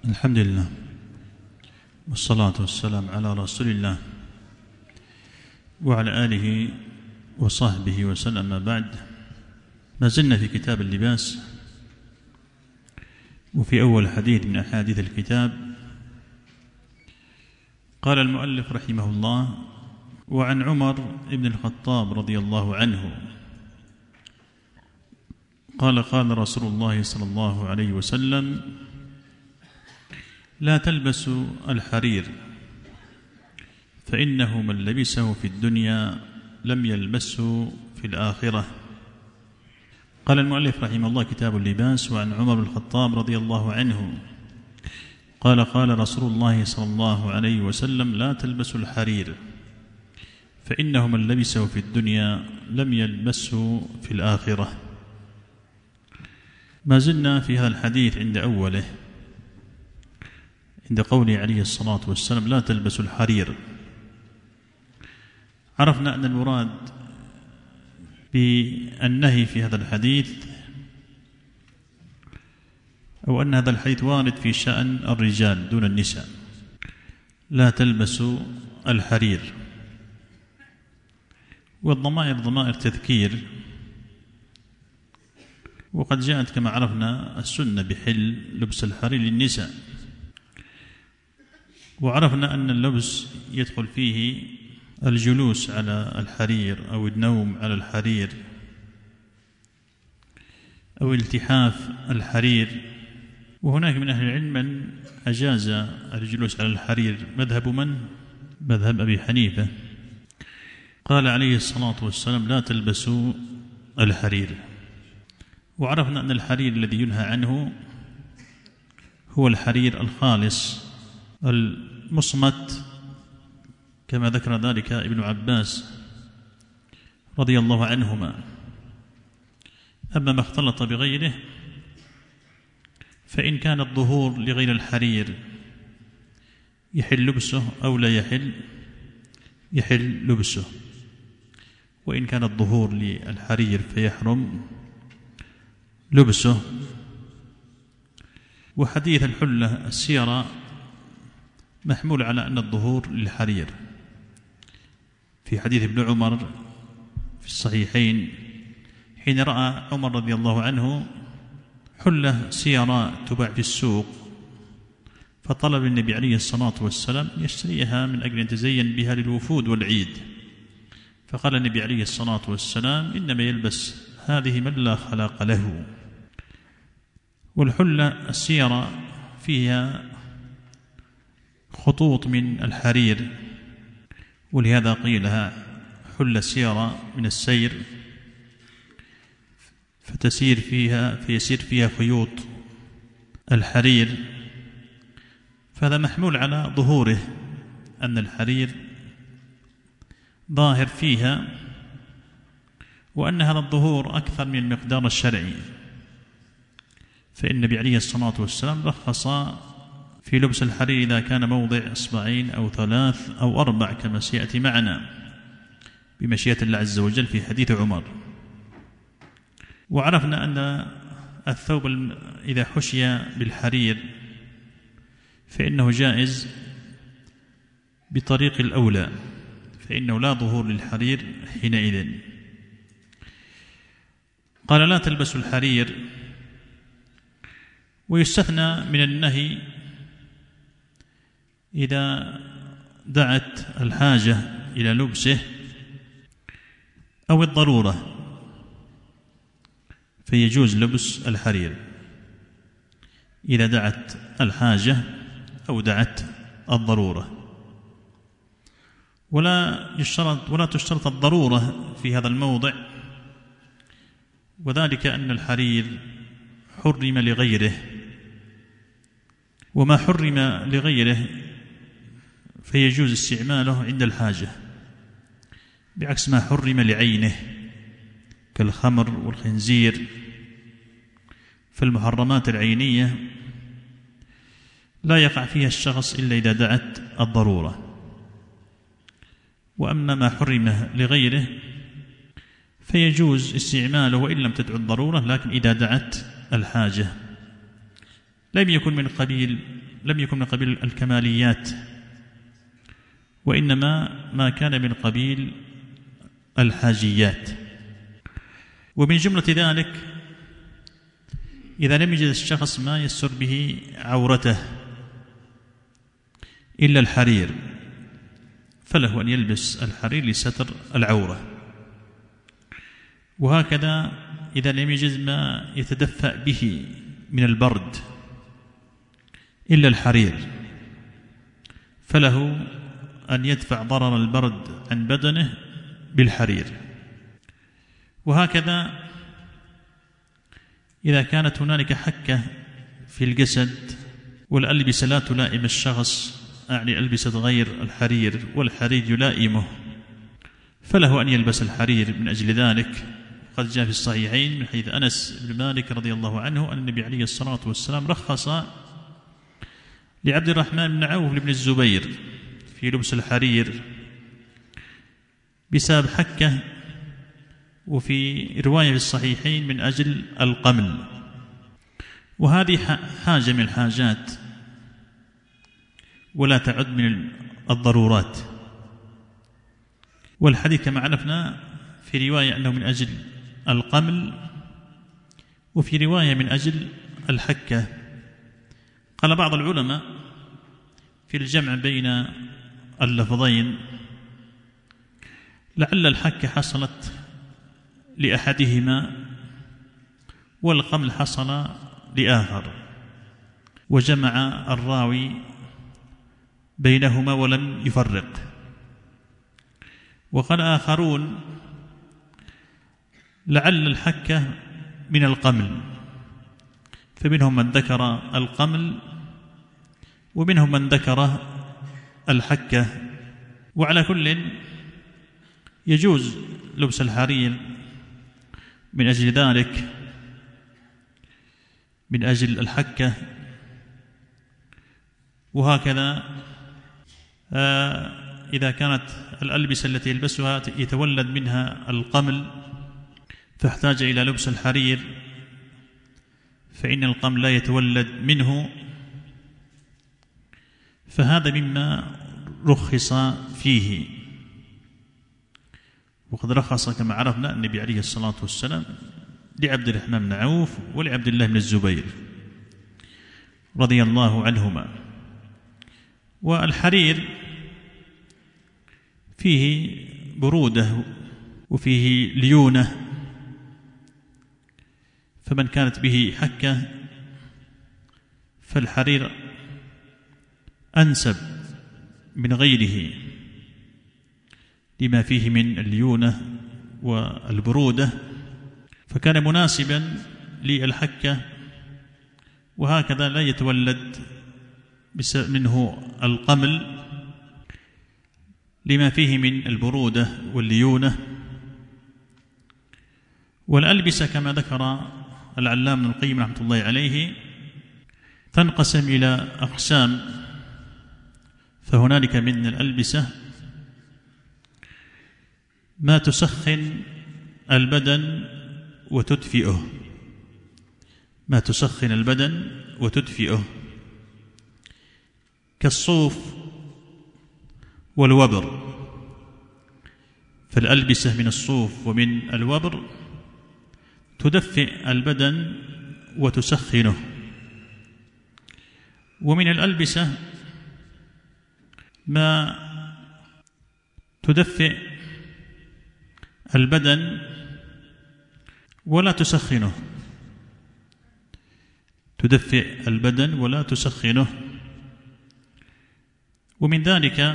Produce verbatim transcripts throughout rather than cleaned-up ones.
الحمد لله والصلاة والسلام على رسول الله وعلى آله وصحبه وسلم. ما بعد، ما زلنا في كتاب اللباس، وفي أول حديث من أحاديث الكتاب قال المؤلف رحمه الله: وعن عمر بن الخطاب رضي الله عنه قال: قال رسول الله صلى الله عليه وسلم: لا تلبسوا الحرير فإنه من لبسه في الدنيا لم يلبسه في الآخرة. قال المؤلف رحمه الله: كتاب اللباس. وعن عمر بن الخطاب رضي الله عنه قال: قال رسول الله صلى الله عليه وسلم: لا تلبسوا الحرير فإنه من لبسه في الدنيا لم يلبسه في الآخرة. ما زلنا في هذا الحديث عند أوله، عند قوله عليه الصلاة والسلام: لا تلبسوا الحرير. عرفنا أن المراد بالنهي في هذا الحديث، أو أن هذا الحديث وارد في شأن الرجال دون النساء. لا تلبسوا الحرير، والضمائر ضمائر تذكير، وقد جاءت كما عرفنا السنة بحل لبس الحرير للنساء. وعرفنا أن اللبس يدخل فيه الجلوس على الحرير أو النوم على الحرير أو التحاف الحرير. وهناك من أهل العلم من أجاز الجلوس على الحرير، مذهب من؟ مذهب أبي حنيفة. قال عليه الصلاة والسلام: لا تلبسوا الحرير. وعرفنا أن الحرير الذي ينهى عنه هو الحرير الخالص المصمت، كما ذكر ذلك ابن عباس رضي الله عنهما. أما ما اختلط بغيره فإن كان الظهور لغير الحرير يحل لبسه أو لا يحل، يحل لبسه. وإن كان الظهور للحرير فيحرم لبسه. وحديث الحلة السيرة محمول على أن الظهور للحرير، في حديث ابن عمر في الصحيحين حين رأى عمر رضي الله عنه حلة سيراء تباع في السوق، فطلب النبي عليه الصلاة والسلام يشتريها من أجل أن يتزين بها للوفود والعيد. فقال النبي عليه الصلاة والسلام: إنما يلبس هذه من لا خلاق له. والحلة السيراء فيها خطوط من الحرير، ولهذا قيلها حلة سيارة من السير، فتسير فيها فيسير فيها خيوط الحرير. فهذا محمول على ظهوره، أن الحرير ظاهر فيها، وأن هذا الظهور أكثر من المقدار الشرعي. فإن النبي عليه الصلاة والسلام رخص في لبس الحرير إذا كان موضع إصبعين أو ثلاث أو أربع، كما سيأتي معنا بمشيئة الله عز وجل في حديث عمر. وعرفنا أن الثوب إذا حشي بالحرير فإنه جائز بطريق الأولى، فإنه لا ظهور للحرير حينئذ. قال: لا تلبسوا الحرير. ويستثنى من النهي إذا دعت الحاجة إلى لبسه أو الضرورة، فيجوز لبس الحرير إذا دعت الحاجة أو دعت الضرورة. ولا يشترط ولا تشترط الضرورة في هذا الموضع، وذلك أن الحرير حرم لغيره، وما حرم لغيره فيجوز استعماله عند الحاجة، بعكس ما حرم لعينه كالخمر والخنزير. فالمحرمات العينية لا يقع فيها الشخص إلا إذا دعت الضرورة. وأما ما حرم لغيره فيجوز استعماله وإن لم تدع الضرورة، لكن إذا دعت الحاجة. لم يكن من قبيل لم يكن من قبيل الكماليات، وإنما ما كان من قبيل الحاجيات. ومن جملة ذلك إذا لم يجد الشخص ما يستر به عورته إلا الحرير فله أن يلبس الحرير لستر العورة. وهكذا إذا لم يجد ما يتدفأ به من البرد إلا الحرير فله أن يدفع ضرر البرد عن بدنه بالحرير. وهكذا إذا كانت هنالك حكة في الجسد والألبسة لا تلائم الشخص، أعني ألبسة غير الحرير والحرير يلائمه، فله أن يلبس الحرير من أجل ذلك. قد جاء في الصحيحين من حديث أنس بن مالك رضي الله عنه أن النبي عليه الصلاة والسلام رخص لعبد الرحمن بن عوف بن الزبير في لبس الحرير بسبب حكة، وفي رواية في الصحيحين من أجل القمل. وهذه حاجة من الحاجات ولا تعد من الضرورات. والحديث كما عرفنا في رواية أنه من أجل القمل، وفي رواية من أجل الحكة. قال بعض العلماء في الجمع بين اللفظين لعل الحكة حصلت لأحدهما والقمل حصل لآخر، وجمع الراوي بينهما ولم يفرق. وقال آخرون لعل الحكة من القمل، فمنهم من ذكر القمل ومنهم من ذكر الحكة. وعلى كل يجوز لبس الحرير من أجل ذلك، من أجل الحكة. وهكذا إذا كانت الألبسة التي يلبسها يتولد منها القمل فاحتاج إلى لبس الحرير، فإن القمل لا يتولد منه، فهذا مما رخص فيه. وقد رخص كما عرفنا النبي عليه الصلاة والسلام لعبد الرحمن بن عوف ولعبد الله بن الزبير رضي الله عنهما. والحرير فيه برودة وفيه ليونة، فمن كانت به حكة فالحرير أنسب من غيره لما فيه من الليونة والبرودة، فكان مناسبا للحكة. وهكذا لا يتولد منه القمل لما فيه من البرودة والليونة. والألبسة كما ذكر العلامة ابن القيم رحمة الله عليه تنقسم إلى أقسام. فهنالك من الألبسة ما تسخن البدن وتدفئه، ما تسخن البدن وتدفئه كالصوف والوبر. فالألبسة من الصوف ومن الوبر تدفئ البدن وتسخنه. ومن الألبسة ما تدفئ البدن ولا تسخنه، تدفئ البدن ولا تسخنه. ومن ذلك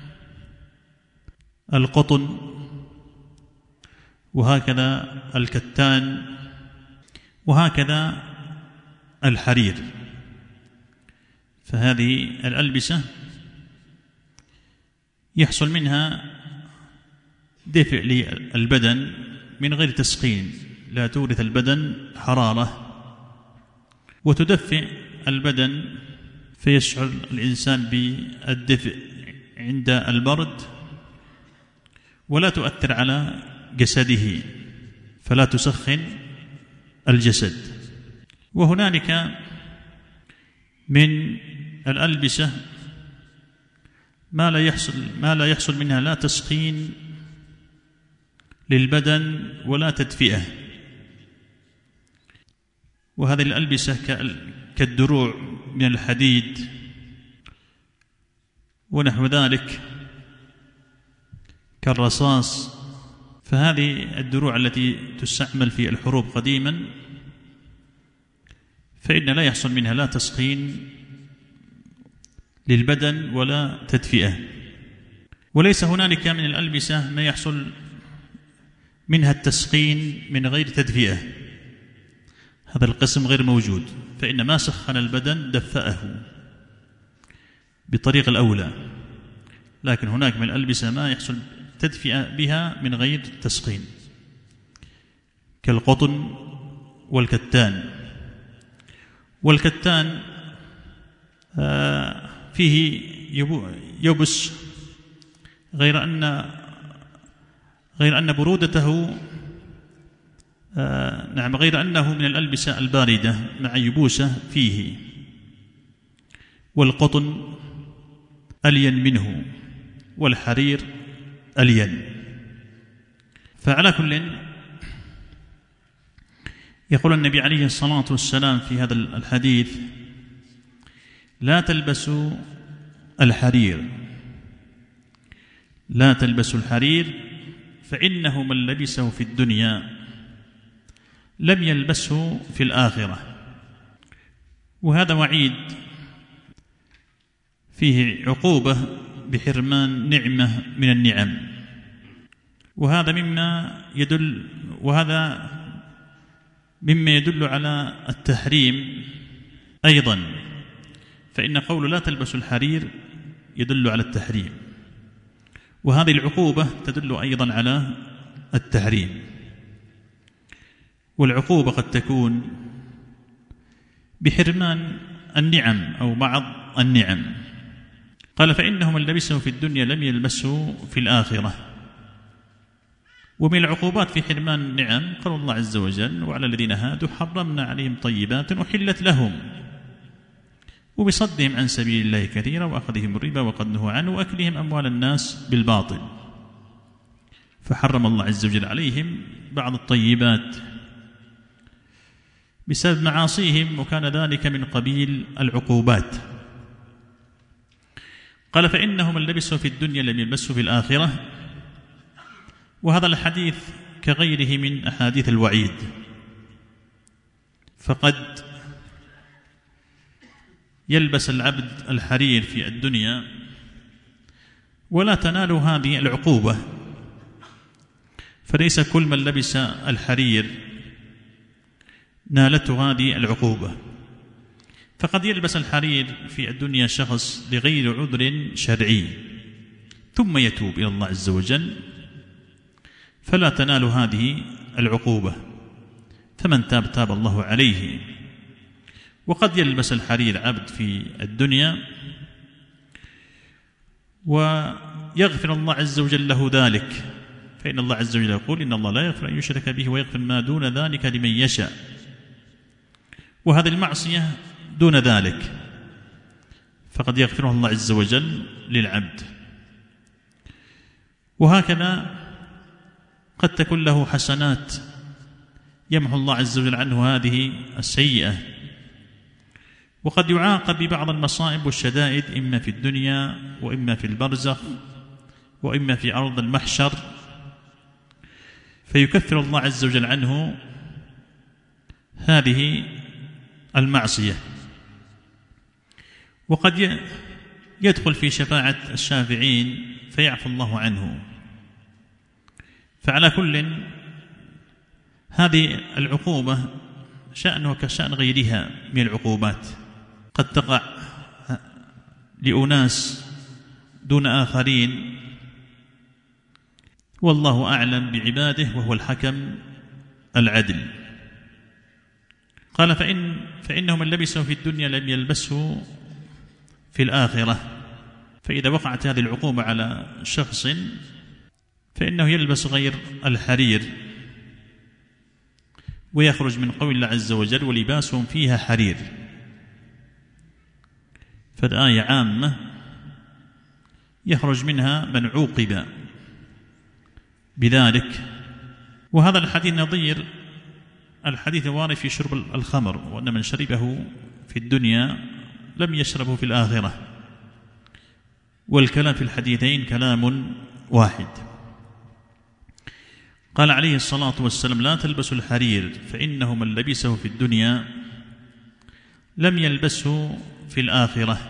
القطن، وهكذا الكتان، وهكذا الحرير. فهذه الألبسة يحصل منها دفء للبدن من غير تسخين، لا تورث البدن حرارة، وتدفئ البدن فيشعر الإنسان بالدفء عند البرد، ولا تؤثر على جسده فلا تسخن الجسد. وهنالك من الألبسة ما لا يحصل ما لا يحصل منها لا تسخين للبدن ولا تدفئة، وهذه الألبسة كالدروع من الحديد ونحو ذلك كالرصاص، فهذه الدروع التي تستعمل في الحروب قديما فإن لا يحصل منها لا تسخين للبدن ولا تدفئة. وليس هنالك من الألبسة ما يحصل منها التسخين من غير تدفئة، هذا القسم غير موجود، فإن ما سخن البدن دفأه بطريق الأولى، لكن هناك من الألبسة ما يحصل تدفئة بها من غير تسخين كالقطن والكتان. والكتان فيه يبس غير أن غير أن برودته نعم غير أنه من الألبسة الباردة مع يبوسة فيه، والقطن ألين منه والحرير ألين. فعلى كل يقول النبي عليه الصلاة والسلام في هذا الحديث: لا تلبسوا الحرير، لا تلبسوا الحرير فإنه من لبسه في الدنيا لم يلبسه في الآخرة. وهذا وعيد فيه عقوبة بحرمان نعمة من النعم، وهذا مما يدل وهذا مما يدل على التحريم أيضا، فإن قول لا تلبسوا الحرير يدل على التحريم، وهذه العقوبة تدل أيضا على التحريم. والعقوبة قد تكون بحرمان النعم أو بعض النعم. قال: فإنه من لبسه في الدنيا لم يلبسه في الآخرة. ومن العقوبات في حرمان النعم قال الله عز وجل: وعلى الذين هادوا حرمنا عليهم طيبات أحلت لهم، وبصدهم عن سبيل الله كثيرا وأخذهم الربا وقد نهوا عنه وأكلهم أموال الناس بالباطل. فحرم الله عز وجل عليهم بعض الطيبات بسبب معاصيهم، وكان ذلك من قبيل العقوبات. قال: فإنه من لبسه في الدنيا لم يلبسه في الآخرة. وهذا الحديث كغيره من أحاديث الوعيد، فقد يلبس العبد الحرير في الدنيا ولا تنال هذه العقوبة، فليس كل من لبس الحرير نالته هذه العقوبة. فقد يلبس الحرير في الدنيا شخص لغير عذر شرعي ثم يتوب إلى الله عز وجل فلا تنال هذه العقوبة، فمن تاب تاب الله عليه. وقد يلبس الحرير عبد في الدنيا ويغفر الله عز وجل له ذلك، فإن الله عز وجل يقول: إن الله لا يغفر أن يشرك به ويغفر ما دون ذلك لمن يشاء. وهذه المعصية دون ذلك فقد يغفره الله عز وجل للعبد. وهكذا قد تكون له حسنات يمحو الله عز وجل عنه هذه السيئة، وقد يعاقب ببعض المصائب والشدائد إما في الدنيا وإما في البرزخ وإما في أرض المحشر، فيكفر الله عز وجل عنه هذه المعصية. وقد يدخل في شفاعة الشافعين فيعفو الله عنه. فعلى كل هذه العقوبة شأنه كشأن غيرها من العقوبات، قد تقع لأناس دون آخرين، والله أعلم بعباده وهو الحكم العدل. قال: فإن فإنه من لبسه في الدنيا لم يلبسه في الآخرة. فإذا وقعت هذه العقوبة على شخص فإنه يلبس غير الحرير ويخرج من قول الله عز وجل: ولباسهم فيها حرير. فالآية عامة يخرج منها من عوقب بذلك. وهذا الحديث نظير الحديث الوارد في شرب الخمر، وأن من شربه في الدنيا لم يشربه في الآخرة، والكلام في الحديثين كلام واحد. قال عليه الصلاة والسلام: لا تلبسوا الحرير فإنه من لبسه في الدنيا لم يلبسه في الآخرة.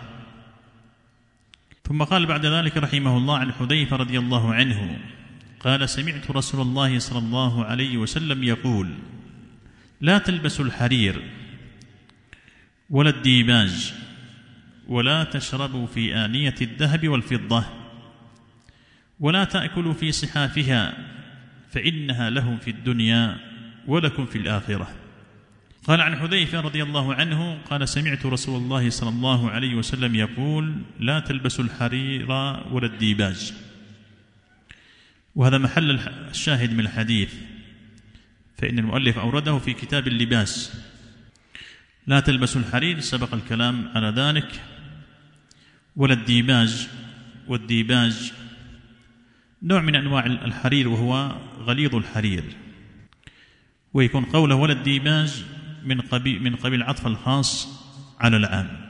ثم قال بعد ذلك رحمه الله عن حذيفة رضي الله عنه قال: سمعت رسول الله صلى الله عليه وسلم يقول: لا تلبسوا الحرير ولا الديباج ولا تشربوا في آنية الذهب والفضة ولا تأكلوا في صحافها فإنها لهم في الدنيا ولكم في الآخرة. قال عن حذيفة رضي الله عنه قال: سمعت رسول الله صلى الله عليه وسلم يقول: لا تلبسوا الحرير ولا الديباج. وهذا محل الشاهد من الحديث، فإن المؤلف أورده في كتاب اللباس. لا تلبسوا الحرير سبق الكلام على ذلك، ولا الديباج. والديباج نوع من أنواع الحرير وهو غليظ الحرير، ويكون قوله ولا الديباج من قبيل من قبيل عطف الخاص على العام.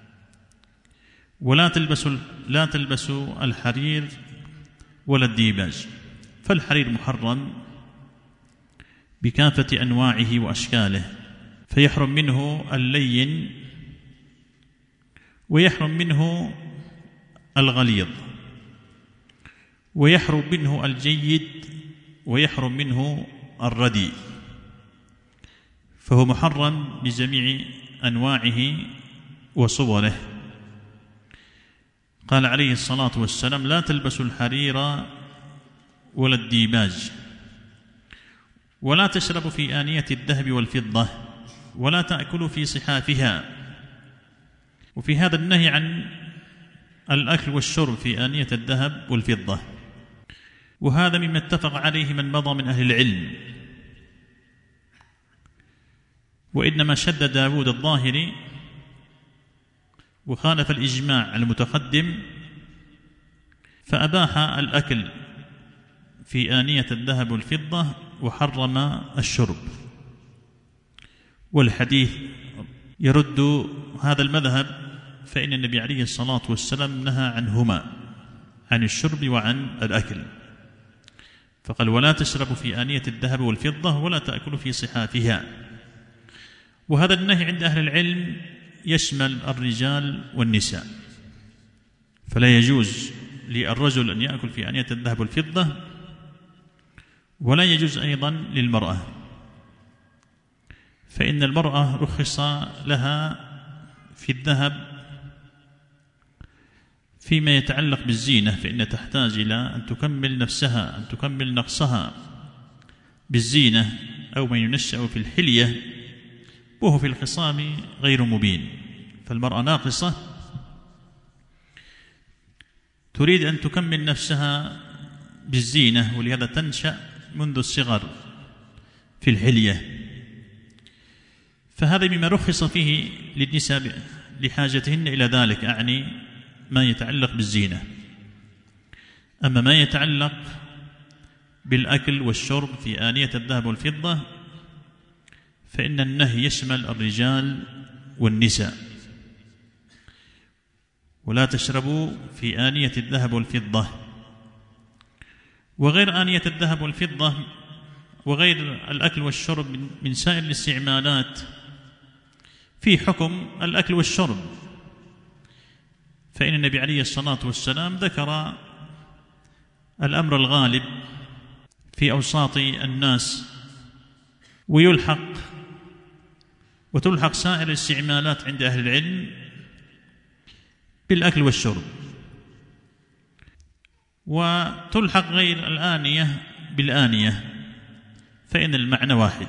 ولا تلبسوا لا تلبسوا الحرير ولا الديباج، فالحرير محرم بكافة أنواعه وأشكاله، فيحرم منه اللين ويحرم منه الغليظ ويحرم منه الجيد ويحرم منه الرديء، فهو محرم بجميع أنواعه وصوره. قال عليه الصلاة والسلام: لا تلبسوا الحرير ولا الديباج ولا تشربوا في آنية الذهب والفضة ولا تأكلوا في صحافها. وفي هذا النهي عن الأكل والشرب في آنية الذهب والفضة، وهذا مما اتفق عليه من مضى من أهل العلم. وإنما شد داود الظاهري وخالف الإجماع المتقدم فأباح الأكل في آنية الذهب والفضة وحرم الشرب، والحديث يرد هذا المذهب، فإن النبي عليه الصلاة والسلام نهى عنهما، عن الشرب وعن الأكل، فقال: ولا تشربوا في آنية الذهب والفضة ولا تأكلوا في صحافها. وهذا النهي عند أهل العلم يشمل الرجال والنساء، فلا يجوز للرجل أن يأكل في آنية الذهب والفضة، ولا يجوز أيضا للمرأة، فإن المرأة رخص لها في الذهب فيما يتعلق بالزينة، فإن تحتاج إلى أن تكمل نفسها، أن تكمل نقصها بالزينة، أو من ينشأ في الحلية وهو في الخصام غير مبين. فالمرأة ناقصة تريد أن تكمل نفسها بالزينة، ولهذا تنشأ منذ الصغر في الحلية، فهذا مما رخص فيه للنساء لحاجتهن إلى ذلك، أعني ما يتعلق بالزينة. أما ما يتعلق بالأكل والشرب في آنية الذهب والفضة فإن النهي يشمل الرجال والنساء. ولا تشربوا في آنية الذهب والفضة، وغير آنية الذهب والفضة وغير الأكل والشرب من سائر الاستعمالات في حكم الأكل والشرب، فإن النبي عليه الصلاة والسلام ذكر الأمر الغالب في أوساط الناس، ويلحق وتلحق سائر الاستعمالات عند أهل العلم بالأكل والشرب، وتلحق غير الآنية بالآنية، فإن المعنى واحد.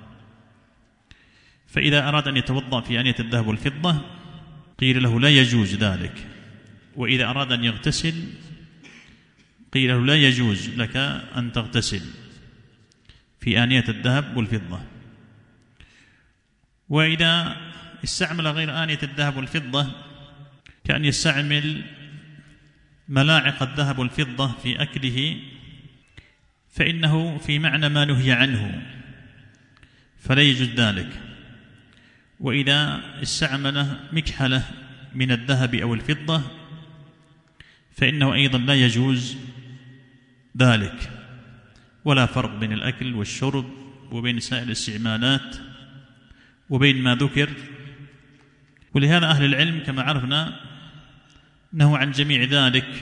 فإذا أراد أن يتوضأ في آنية الذهب والفضة قيل له لا يجوز ذلك، وإذا أراد أن يغتسل قيل له لا يجوز لك أن تغتسل في آنية الذهب والفضة. وإذا استعمل غير آنية الذهب والفضة كأن يستعمل ملاعق الذهب والفضة في أكله، فإنه في معنى ما نهي عنه فلا يجوز ذلك. وإذا استعمل مكحلة من الذهب أو الفضة فإنه أيضا لا يجوز ذلك، ولا فرق بين الأكل والشرب وبين سائر الاستعمالات وبين ما ذكر. ولهذا أهل العلم كما عرفنا نهوا عن جميع ذلك.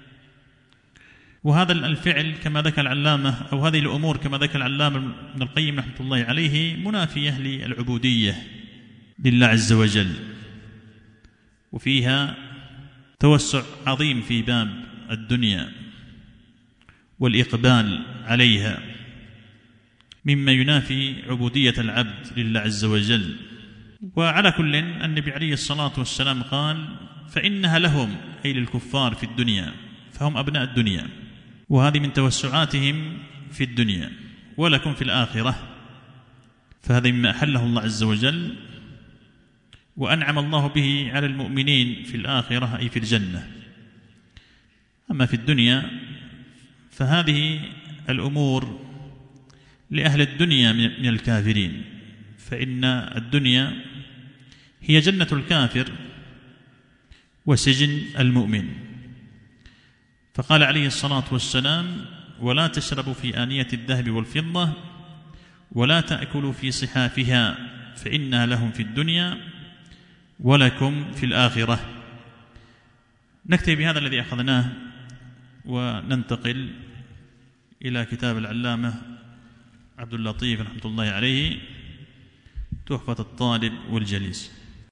وهذا الفعل كما ذكر العلامة، أو هذه الأمور كما ذكر العلامة ابن القيم رحمة الله عليه، منافية للعبودية لله عز وجل، وفيها توسع عظيم في باب الدنيا والإقبال عليها، مما ينافي عبودية العبد لله عز وجل. وعلى كل النبي عليه الصلاة والسلام قال فإنها لهم، أي للكفار في الدنيا، فهم أبناء الدنيا، وهذه من توسعاتهم في الدنيا، ولكم في الآخرة، فهذا مما أحله الله عز وجل وأنعم الله به على المؤمنين في الآخرة، أي في الجنة. أما في الدنيا فهذه الأمور لأهل الدنيا من الكافرين، فإن الدنيا هي جنة الكافر وسجن المؤمن. فقال عليه الصلاة والسلام ولا تشربوا في آنية الذهب والفضة ولا تأكلوا في صحافها فإنها لهم في الدنيا ولكم في الآخرة. نكتفي بهذا الذي أخذناه وننتقل إلى كتاب العلامة عبد اللطيف رحمة الله عليه، تحفة الطالب والجليس.